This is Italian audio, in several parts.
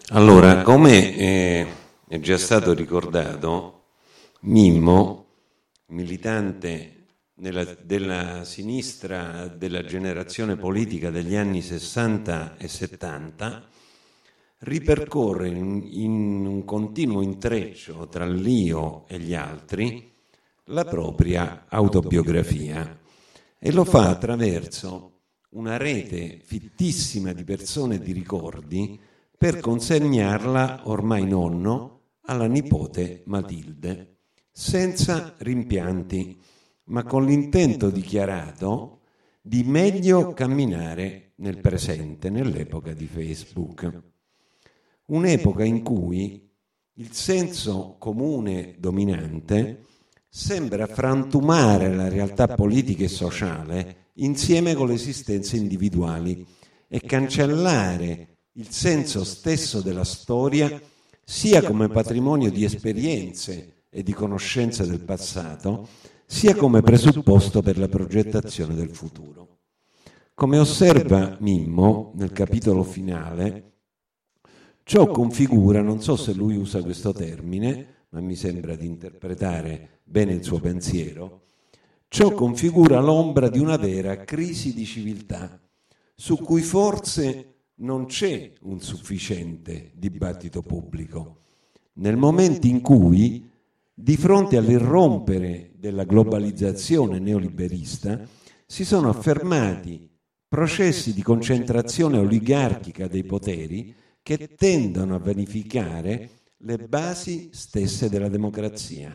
Allora, come è già stato ricordato, Mimmo, militante della sinistra della generazione politica degli anni 60 e 70, ripercorre in un continuo intreccio tra l'io e gli altri la propria autobiografia e lo fa attraverso una rete fittissima di persone e di ricordi per consegnarla, ormai nonno, alla nipote Matilde, senza rimpianti, ma con l'intento dichiarato di meglio camminare nel presente, nell'epoca di Facebook. Un'epoca in cui il senso comune dominante sembra frantumare la realtà politica e sociale insieme con le esistenze individuali e cancellare il senso stesso della storia sia come patrimonio di esperienze e di conoscenze del passato, sia come presupposto per la progettazione del futuro. Come osserva Mimmo nel capitolo finale, ciò configura, non so se lui usa questo termine, ma mi sembra di interpretare bene il suo pensiero, ciò configura l'ombra di una vera crisi di civiltà, su cui forse non c'è un sufficiente dibattito pubblico. Nel momento in cui, di fronte all'irrompere della globalizzazione neoliberista, si sono affermati processi di concentrazione oligarchica dei poteri che tendono a vanificare le basi stesse della democrazia,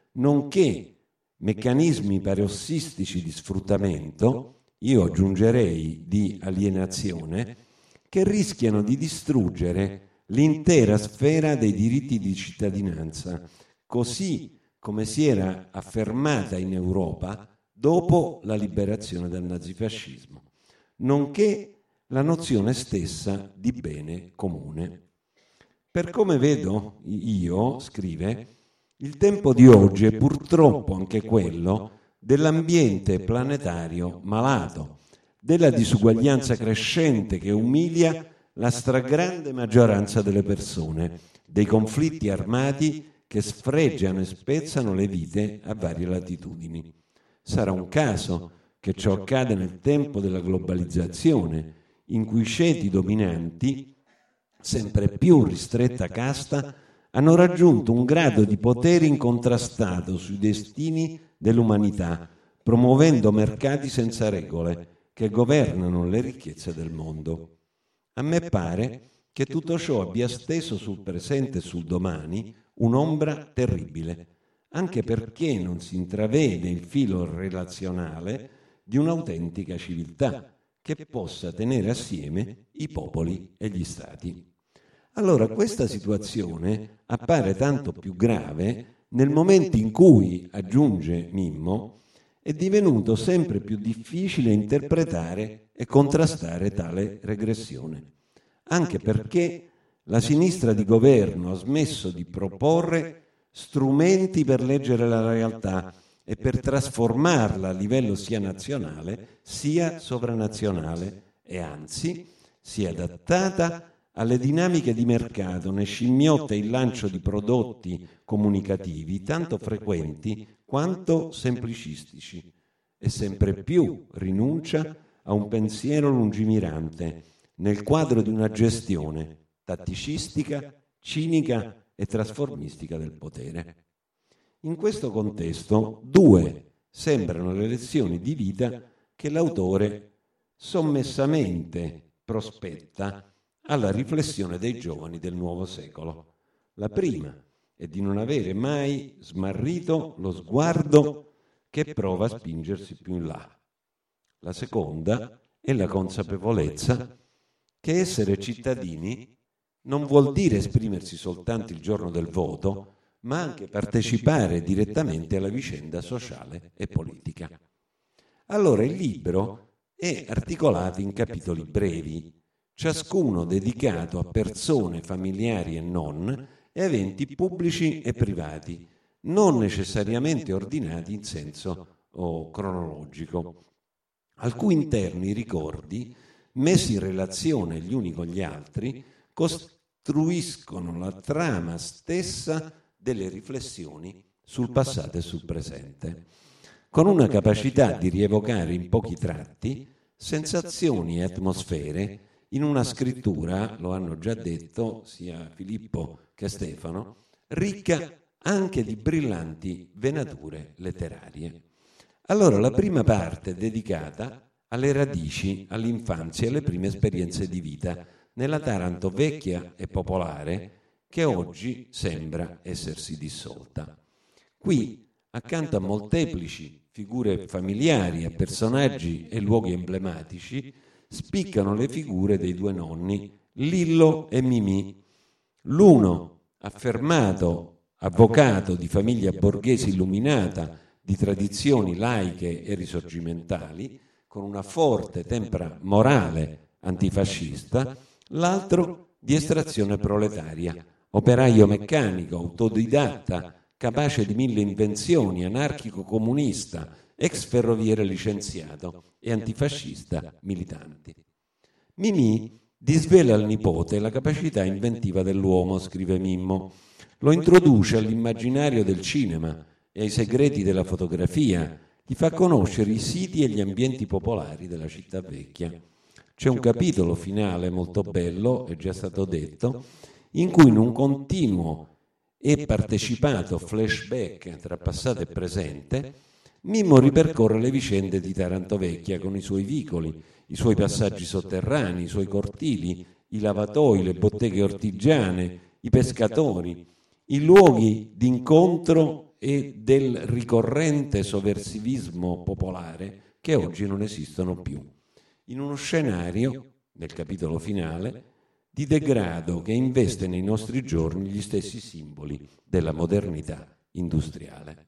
nonché meccanismi parossistici di sfruttamento, io aggiungerei di alienazione, che rischiano di distruggere l'intera sfera dei diritti di cittadinanza, così come si era affermata in Europa dopo la liberazione dal nazifascismo, nonché la nozione stessa di bene comune. Per come vedo io, scrive, il tempo di oggi è purtroppo anche quello dell'ambiente planetario malato, della disuguaglianza crescente che umilia la stragrande maggioranza delle persone, dei conflitti armati che sfregiano e spezzano le vite a varie latitudini. Sarà un caso che ciò accade nel tempo della globalizzazione, in cui i ceti dominanti, sempre più ristretta casta, hanno raggiunto un grado di potere incontrastato sui destini dell'umanità, promuovendo mercati senza regole che governano le ricchezze del mondo. A me pare che tutto ciò abbia steso sul presente e sul domani un'ombra terribile, anche perché non si intravede il filo relazionale di un'autentica civiltà che possa tenere assieme i popoli e gli stati. Allora questa situazione appare tanto più grave nel momento in cui, aggiunge Mimmo, è divenuto sempre più difficile interpretare e contrastare tale regressione, anche perché la sinistra di governo ha smesso di proporre strumenti per leggere la realtà e per trasformarla a livello sia nazionale sia sovranazionale e anzi si è adattata alle dinamiche di mercato, ne scimmiotta il lancio di prodotti comunicativi tanto frequenti quanto semplicistici e sempre più rinuncia a un pensiero lungimirante nel quadro di una gestione tatticistica, cinica e trasformistica del potere. In questo contesto, due sembrano le lezioni di vita che l'autore sommessamente prospetta alla riflessione dei giovani del nuovo secolo. La prima è di non avere mai smarrito lo sguardo che prova a spingersi più in là. La seconda è la consapevolezza che essere cittadini non vuol dire esprimersi soltanto il giorno del voto, ma anche partecipare direttamente alla vicenda sociale e politica. Allora il libro è articolato in capitoli brevi, ciascuno dedicato a persone familiari e non, e eventi pubblici e privati, non necessariamente ordinati in senso cronologico, al cui interno i ricordi, messi in relazione gli uni con gli altri, costruiscono la trama stessa delle riflessioni sul passato e sul presente, con una capacità di rievocare in pochi tratti sensazioni e atmosfere in una scrittura, lo hanno già detto sia Filippo che Stefano, ricca anche di brillanti venature letterarie. Allora, la prima parte è dedicata alle radici, all'infanzia e alle prime esperienze di vita nella Taranto vecchia e popolare che oggi sembra essersi dissolta. Qui, accanto a molteplici figure familiari, a personaggi e luoghi emblematici, spiccano le figure dei due nonni, Lillo e Mimì. L'uno, affermato avvocato di famiglia borghese illuminata, di tradizioni laiche e risorgimentali, con una forte tempra morale antifascista, l'altro di estrazione proletaria, operaio meccanico, autodidatta, capace di 1000 invenzioni, anarchico-comunista, ex ferroviere licenziato e antifascista militante. Mimì disvela al nipote la capacità inventiva dell'uomo, scrive Mimmo, lo introduce all'immaginario del cinema e ai segreti della fotografia, gli fa conoscere i siti e gli ambienti popolari della città vecchia. C'è un capitolo finale molto bello, è già stato detto, in cui in un continuo e partecipato flashback tra passato e presente, Mimmo ripercorre le vicende di Taranto Vecchia con i suoi vicoli, i suoi passaggi sotterranei, i suoi cortili, i lavatoi, le botteghe ortigiane, i pescatori, i luoghi d'incontro e del ricorrente sovversivismo popolare che oggi non esistono più, in uno scenario, nel capitolo finale, di degrado che investe nei nostri giorni gli stessi simboli della modernità industriale.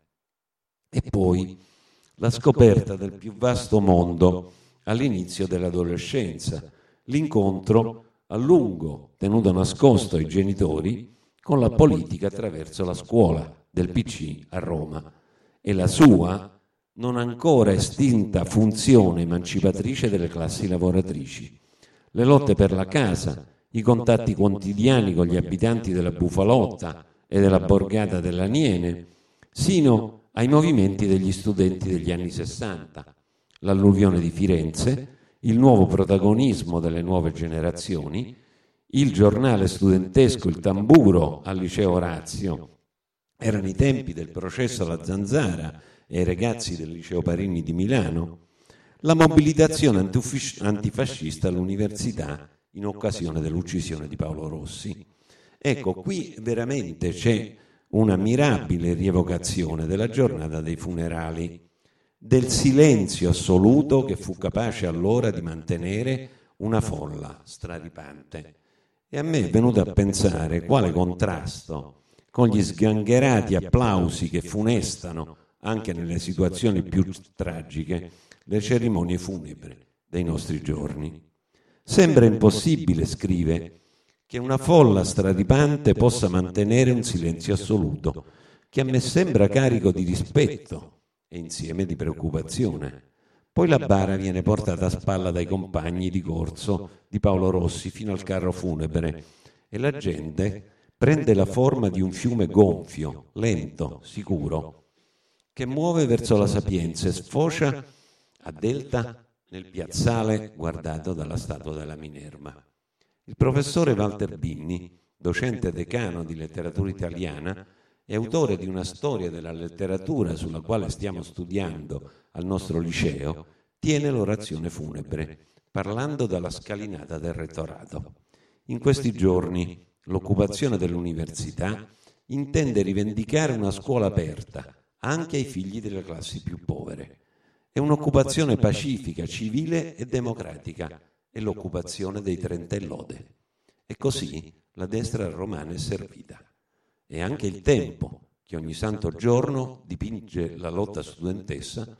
E poi la scoperta del più vasto mondo all'inizio dell'adolescenza, l'incontro a lungo tenuto nascosto ai genitori con la politica attraverso la scuola del PC a Roma e la sua non ancora estinta funzione emancipatrice delle classi lavoratrici, le lotte per la casa, i contatti quotidiani con gli abitanti della Bufalotta e della borgata dell'Aniene, sino ai movimenti degli studenti degli anni 60, l'alluvione di Firenze, il nuovo protagonismo delle nuove generazioni, il giornale studentesco, il Tamburo al liceo Orazio, erano i tempi del processo alla Zanzara e ai ragazzi del liceo Parini di Milano, la mobilitazione antifascista all'università in occasione dell'uccisione di Paolo Rossi. Ecco, qui veramente c'è una mirabile rievocazione della giornata dei funerali, del silenzio assoluto che fu capace allora di mantenere una folla straripante. E a me è venuto a pensare quale contrasto con gli sgangherati applausi che funestano, anche nelle situazioni più tragiche, le cerimonie funebri dei nostri giorni. Sembra impossibile, scrive, che una folla straripante possa mantenere un silenzio assoluto, che a me sembra carico di rispetto e insieme di preoccupazione. Poi la bara viene portata a spalla dai compagni di corso di Paolo Rossi fino al carro funebre e la gente prende la forma di un fiume gonfio, lento, sicuro, che muove verso la Sapienza e sfocia a delta nel piazzale guardato dalla statua della Minerva. Il professore Walter Binni, docente decano di letteratura italiana e autore di una storia della letteratura sulla quale stiamo studiando al nostro liceo, tiene l'orazione funebre, parlando dalla scalinata del rettorato. In questi giorni l'occupazione dell'università intende rivendicare una scuola aperta anche ai figli delle classi più povere. È un'occupazione pacifica, civile e democratica, è l'occupazione dei 30 e lode. E così la destra romana è servita. E anche il Tempo, che ogni santo giorno dipinge la lotta studentesca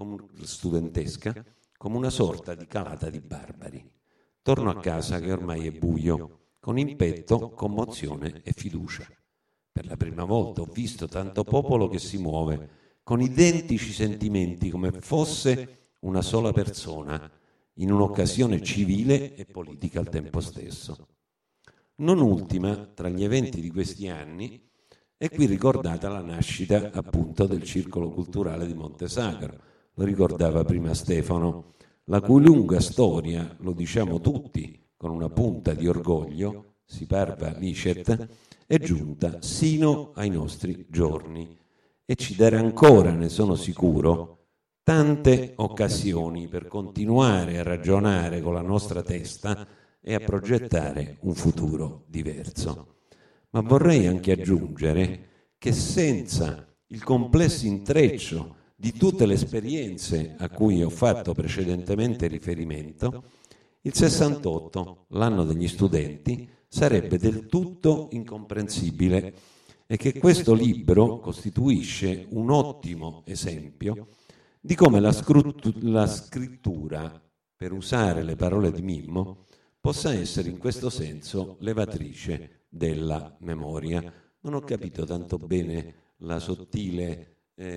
come una sorta di calata di barbari. Torno a casa che ormai è buio, con in petto commozione e fiducia. Per la prima volta ho visto tanto popolo che si muove, con identici sentimenti come fosse una sola persona, in un'occasione civile e politica al tempo stesso. Non ultima, tra gli eventi di questi anni, è qui ricordata la nascita appunto del Circolo Culturale di Montesagro. Lo ricordava prima Stefano, la cui lunga storia, lo diciamo tutti con una punta di orgoglio, si parva licet, è giunta sino ai nostri giorni e ci darà ancora, ne sono sicuro, tante occasioni per continuare a ragionare con la nostra testa e a progettare un futuro diverso. Ma vorrei anche aggiungere che senza il complesso intreccio di tutte le esperienze a cui ho fatto precedentemente riferimento, il 68, l'anno degli studenti, sarebbe del tutto incomprensibile e che questo libro costituisce un ottimo esempio di come la scrittura, per usare le parole di Mimmo, possa essere in questo senso levatrice della memoria. Non ho capito tanto bene la sottile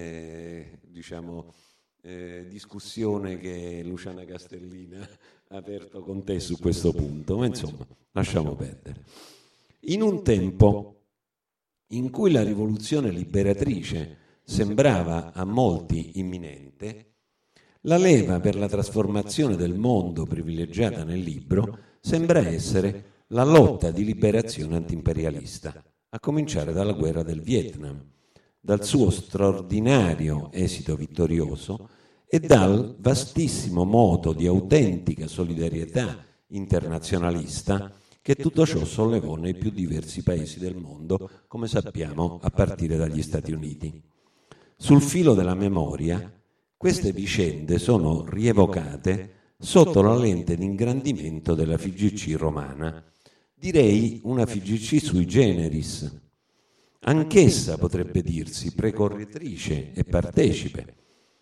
discussione che Luciana Castellina ha aperto con te su questo punto, ma insomma lasciamo perdere. In un tempo in cui la rivoluzione liberatrice sembrava a molti imminente, la leva per la trasformazione del mondo privilegiata nel libro sembra essere la lotta di liberazione antiimperialista, a cominciare dalla guerra del Vietnam, dal suo straordinario esito vittorioso e dal vastissimo moto di autentica solidarietà internazionalista che tutto ciò sollevò nei più diversi paesi del mondo, come sappiamo, a partire dagli Stati Uniti. Sul filo della memoria, queste vicende sono rievocate sotto la lente di ingrandimento della FIGC romana. Direi una FIGC sui generis. Anch'essa potrebbe dirsi precorritrice e partecipe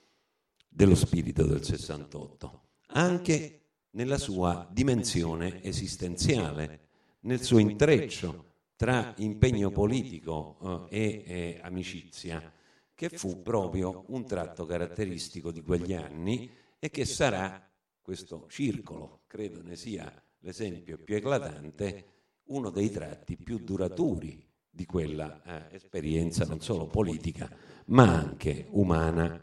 dello spirito del 68, anche nella sua dimensione esistenziale, nel suo intreccio tra impegno politico e amicizia, che fu proprio un tratto caratteristico di quegli anni e che sarà questo circolo, credo ne sia l'esempio più eclatante, uno dei tratti più duraturi di quella esperienza non solo politica ma anche umana.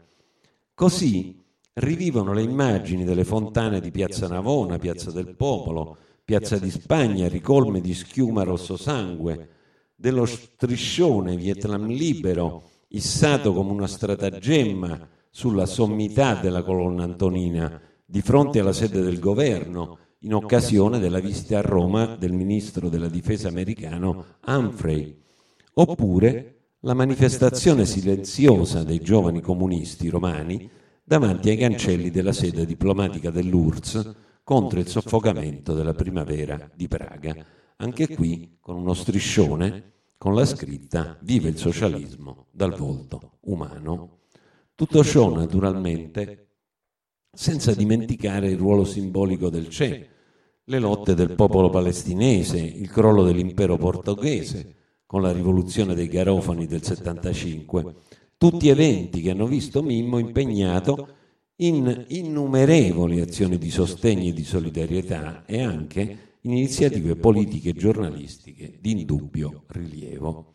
Così rivivono le immagini delle fontane di Piazza Navona, Piazza del Popolo, Piazza di Spagna, ricolme di schiuma rosso sangue, dello striscione Vietnam libero, issato come una stratagemma sulla sommità della colonna Antonina, di fronte alla sede del governo, in occasione della visita a Roma del ministro della difesa americano Humphrey, oppure la manifestazione silenziosa dei giovani comunisti romani davanti ai cancelli della sede diplomatica dell'URSS contro il soffocamento della primavera di Praga, anche qui con uno striscione con la scritta «Vive il socialismo dal volto umano». Tutto ciò naturalmente senza dimenticare il ruolo simbolico del Che, le lotte del popolo palestinese, il crollo dell'impero portoghese con la rivoluzione dei Garofani del 75, tutti eventi che hanno visto Mimmo impegnato in innumerevoli azioni di sostegno e di solidarietà e anche in iniziative politiche e giornalistiche di indubbio rilievo.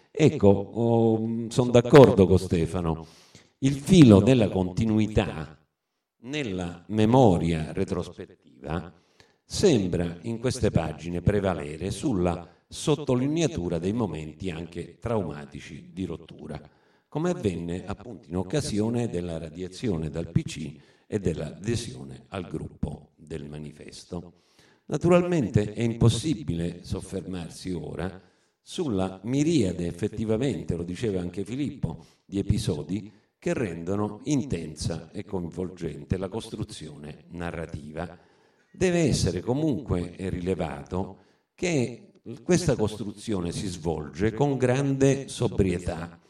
Ecco, sono d'accordo con Stefano, il filo della continuità nella memoria retrospettiva sembra in queste pagine prevalere sulla sottolineatura dei momenti anche traumatici di rottura, come avvenne appunto in occasione della radiazione dal PC e dell'adesione al gruppo del Manifesto. Naturalmente è impossibile soffermarsi ora sulla miriade, effettivamente, lo diceva anche Filippo, di episodi che rendono intensa e coinvolgente la costruzione narrativa. Deve essere comunque rilevato che questa costruzione si svolge con grande sobrietà,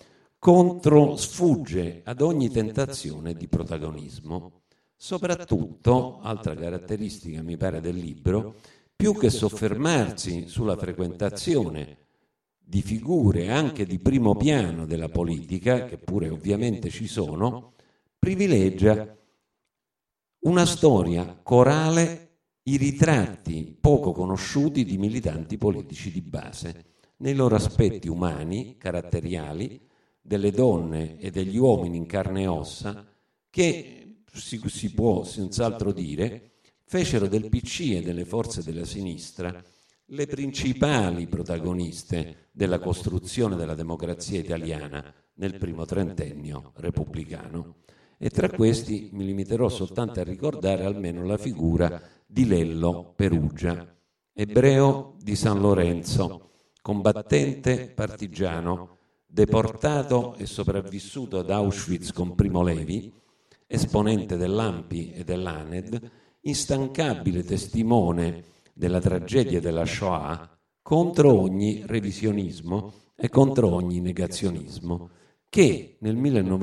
sfugge ad ogni tentazione di protagonismo. Soprattutto, altra caratteristica mi pare del libro, più che soffermarsi sulla frequentazione di figure anche di primo piano della politica, che pure ovviamente ci sono, privilegia una storia corale i ritratti poco conosciuti di militanti politici di base, nei loro aspetti umani, caratteriali, delle donne e degli uomini in carne e ossa, che si può senz'altro dire fecero del PC e delle forze della sinistra le principali protagoniste della costruzione della democrazia italiana nel primo trentennio repubblicano. E tra questi mi limiterò soltanto a ricordare almeno la figura di Lello Perugia, ebreo di San Lorenzo, combattente partigiano, deportato e sopravvissuto ad Auschwitz con Primo Levi, esponente dell'ANPI e dell'ANED, instancabile testimone della tragedia della Shoah, contro ogni revisionismo e contro ogni negazionismo, che nel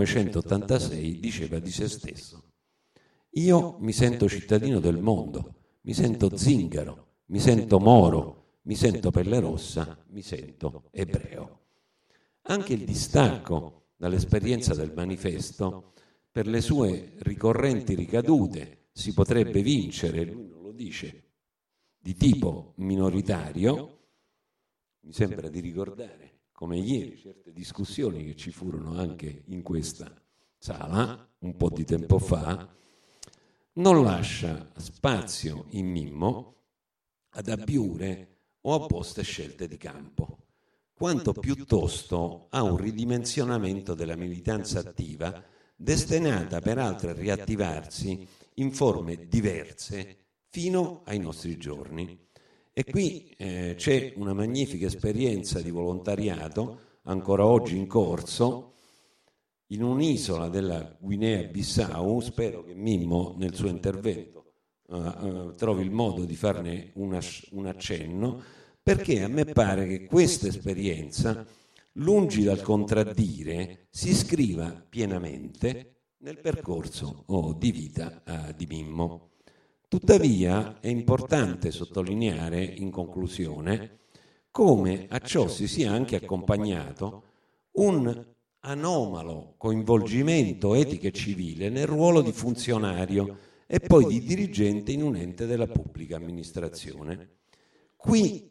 1986 diceva di se stesso: io mi sento cittadino del mondo, mi sento zingaro, mi sento moro, mi sento pelle rossa, mi sento ebreo. Anche il distacco dall'esperienza del manifesto, per le sue ricorrenti ricadute, si potrebbe vincere, lui non lo dice, di tipo minoritario. Mi sembra di ricordare, come ieri, certe discussioni che ci furono anche in questa sala, un po' di tempo fa, non lascia spazio in Mimmo ad abbiure o opposte scelte di campo, quanto piuttosto a un ridimensionamento della militanza attiva, destinata peraltro a riattivarsi in forme diverse fino ai nostri giorni. E qui c'è una magnifica esperienza di volontariato, ancora oggi in corso, in un'isola della Guinea-Bissau. Spero che Mimmo nel suo intervento trovi il modo di farne un accenno, perché a me pare che questa esperienza, lungi dal contraddire, si iscriva pienamente nel percorso di vita di Mimmo. Tuttavia è importante sottolineare in conclusione come a ciò si sia anche accompagnato un anomalo coinvolgimento etico e civile nel ruolo di funzionario e poi di dirigente in un ente della pubblica amministrazione. Qui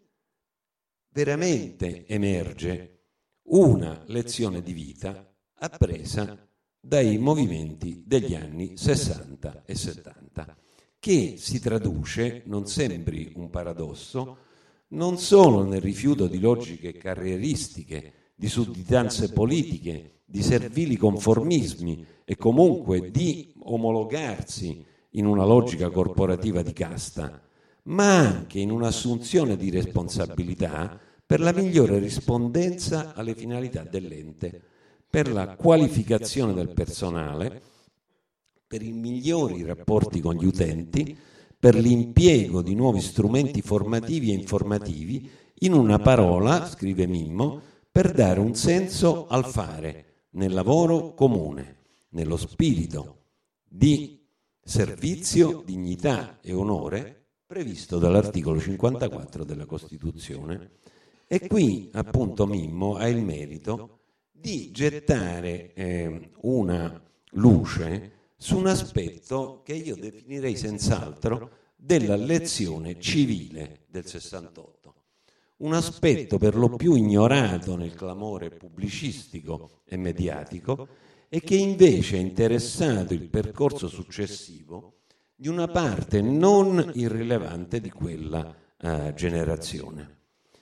veramente emerge una lezione di vita appresa dai movimenti degli anni 60 e 70, che si traduce, non sembri un paradosso, non solo nel rifiuto di logiche carrieristiche, di sudditanze politiche, di servili conformismi e comunque di omologarsi in una logica corporativa di casta, ma anche in un'assunzione di responsabilità per la migliore rispondenza alle finalità dell'ente, per la qualificazione del personale, per i migliori rapporti con gli utenti, per l'impiego di nuovi strumenti formativi e informativi, in una parola, scrive Mimmo, per dare un senso al fare, nel lavoro comune, nello spirito di servizio, dignità e onore previsto dall'articolo 54 della Costituzione. E qui appunto Mimmo ha il merito di gettare una luce su un aspetto che io definirei senz'altro della lezione civile del 68. Un aspetto per lo più ignorato nel clamore pubblicistico e mediatico e che invece ha interessato il percorso successivo di una parte non irrilevante di quella generazione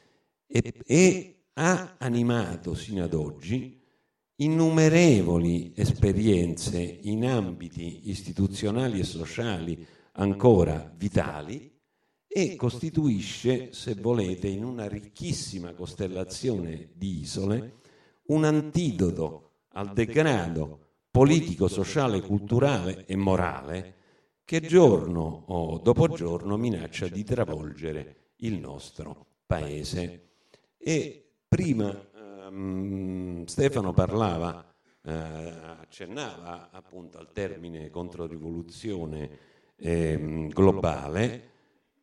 e ha animato sino ad oggi innumerevoli esperienze in ambiti istituzionali e sociali ancora vitali e costituisce, se volete, in una ricchissima costellazione di isole, un antidoto al degrado politico, sociale, culturale e morale che giorno dopo giorno minaccia di travolgere il nostro paese. E prima Stefano parlava, accennava appunto al termine controrivoluzione globale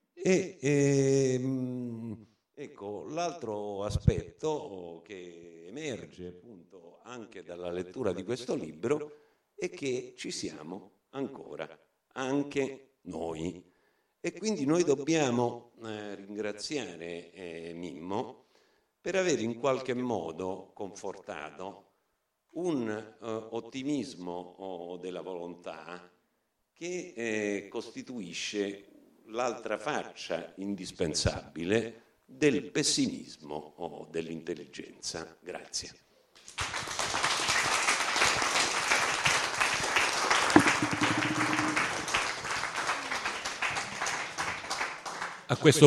ecco l'altro aspetto che emerge appunto anche dalla lettura di questo libro è che ci siamo ancora, anche noi. E quindi noi dobbiamo ringraziare Mimmo per aver in qualche modo confortato un ottimismo della volontà che costituisce l'altra faccia indispensabile del pessimismo o dell'intelligenza. Grazie. A questo